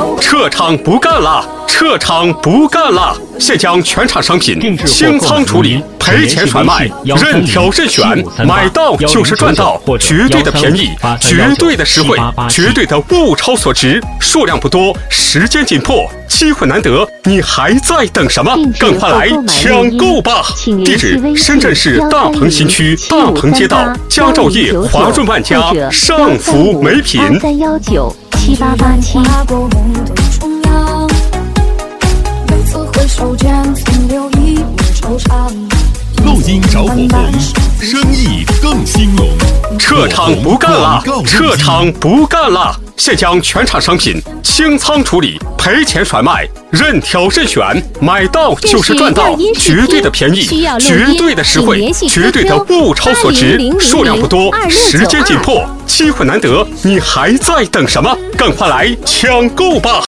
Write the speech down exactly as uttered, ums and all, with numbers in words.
撤场不干了！撤场不干了！现将全场商品清仓处理，赔钱甩卖，任挑任选，买到就是赚到，绝对的便宜，绝对的实惠，绝对的物超所值。数量不多，时间紧迫，机会难得，你还在等什么？赶快来抢购吧！地址：深圳市大鹏新区大鹏街道佳兆业华润万家上福美品。 三幺九七八八七。 录音着火红，生意更兴隆。 撤场不干了！撤场不干了！现将全场商品清仓处理，赔钱甩卖，任挑任选，买到就是赚到，绝对的便宜，绝对的实惠，绝对的物超所值。数量不多，时间紧迫，机会难得，你还在等什么？赶快来抢购吧！